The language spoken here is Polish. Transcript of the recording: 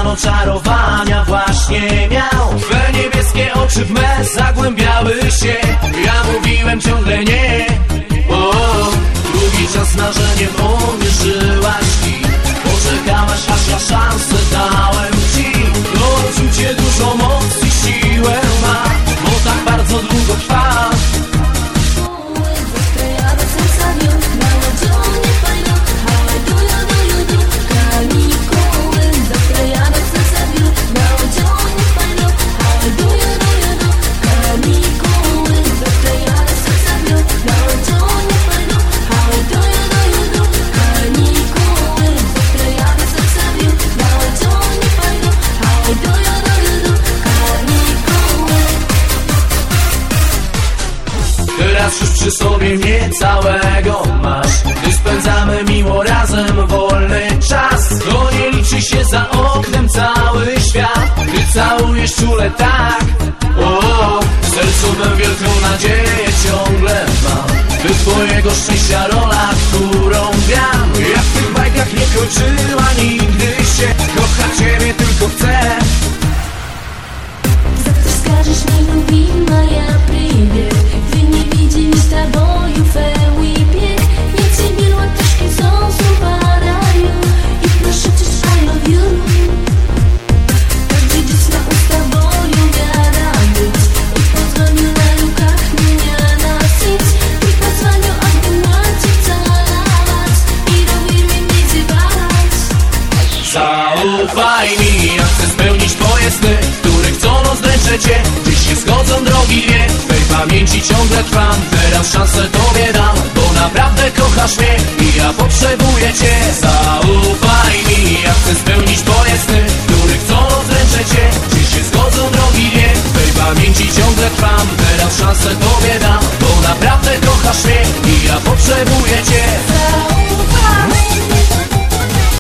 oczarowania właśnie miał. Twe niebieskie oczy w me zagłębiały się. Ja mówiłem ciągle nie. O, drugi czas marzeniem omierzyłaś i poczekałaś, aż ja szansę dałem ci. To uczucie dużo mocy i siłę ma, bo tak bardzo długo trwa. Teraz już przy sobie mnie całego masz. Gdy spędzamy miło razem wolny czas, to nie liczy się za oknem cały świat. Gdy całujesz czule tak, o, w sercu mę wielką nadzieję ciągle mam. By twojego szczęścia rola, którą gram, jak w tych bajkach nie kończyła nigdy się. Kocham ciebie, tylko chcę. За что скажешь мне, любимая, привет? Ты не видишь с тобою фэуипет. Я тебе латышки солнцу подарю и прошепчешь I love you. Каждый день смогу с тобою рядом быть. И позвоню на руках меня носить. И позвоню обнимать и целовать. И доверие мне зевать. Zaufaj mi, ja chcę spełnić twoje sny, które chcą rozdręczę cię. Gdzieś się schodzą drogi dwie, w twej pamięci ciągle trwam. Teraz szansę tobie dam, bo naprawdę kochasz mnie i ja potrzebuję cię. Zaufaj mi, ja chcę spełnić twoje sny, które chcą rozdręczę cię. Gdzieś się schodzą drogi dwie, w twej pamięci ciągle trwam. Teraz szansę tobie dam, bo naprawdę kochasz mnie i ja potrzebuję cię.